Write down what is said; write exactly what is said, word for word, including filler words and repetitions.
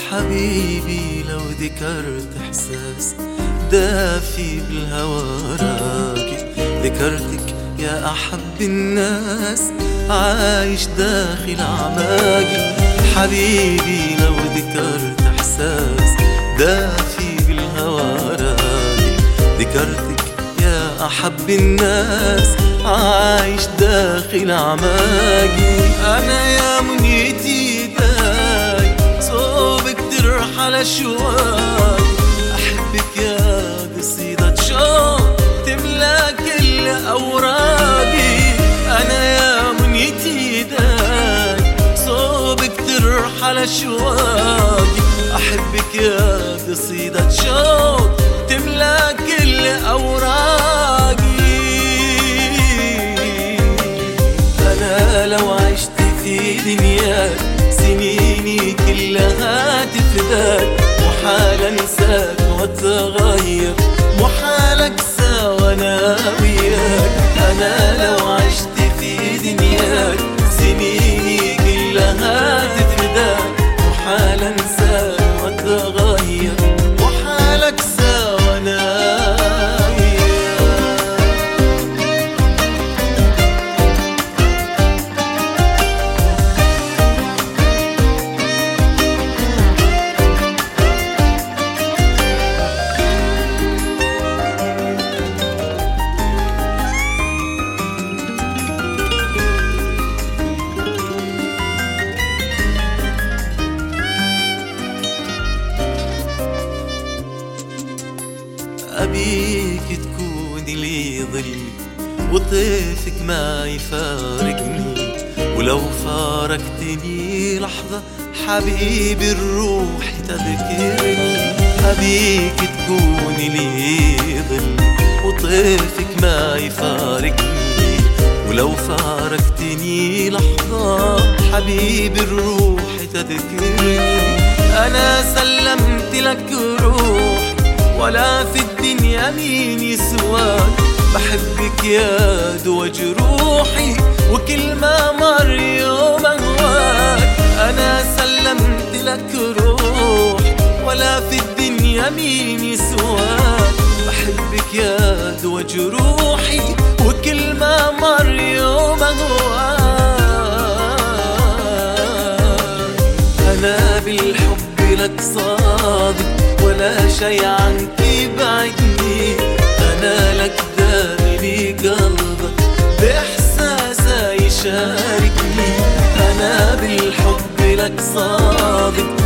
حبيبي لو ذكرت إحساس دافي بالهوى راقي، ذكرتك يا أحب الناس عايش داخل أعماقي. حبيبي لو ذكرت إحساس دافي بالهوى راقي، ذكرتك يا أحب الناس عايش داخل أعماقي. أنا يا منيتي داي صوبك ترحل أشواق، أحبك يا قصيدة شوق تملى كل أوراقي. أنا يا منيتي داي صوبك ترحل أشواقي، أحبك يا قصيدة شوق تملى كل أوراقي. أنا لو عشت في دنياك سنيني كلها تفداك، محال أنساك وأتغير، محال أقسى وأنا وياك. أنا لو عشت في دنياك سنيني كلها تفداك، محال أنساك وأتغير، محال أقسى وأنا أبيك تكوني لي ظلي وطيفك ما يفارقني، ولو فارقتني لحظة حبيبي الروح تذكرني. أبيك تكوني لي ظلي وطيفك ما يفارقني، ولو فارقتني لحظة حبيبي الروح تذكرني. أنا سلمت لك روح ولا في الدنيا مين يسواك، بحبك يا دوا جروحي وكل ما مر يوم أهواك. أنا سلمت لك روح ولا في الدنيا مين يسواك، بحبك يا دوا جروحي وكل ما مر يوم أهواك. أنا بالحب لك صادق ولا شي عنك يبعدني، أنا لك دامي بقلبك بإحساسه يشاركني. أنا بالحب لك صادق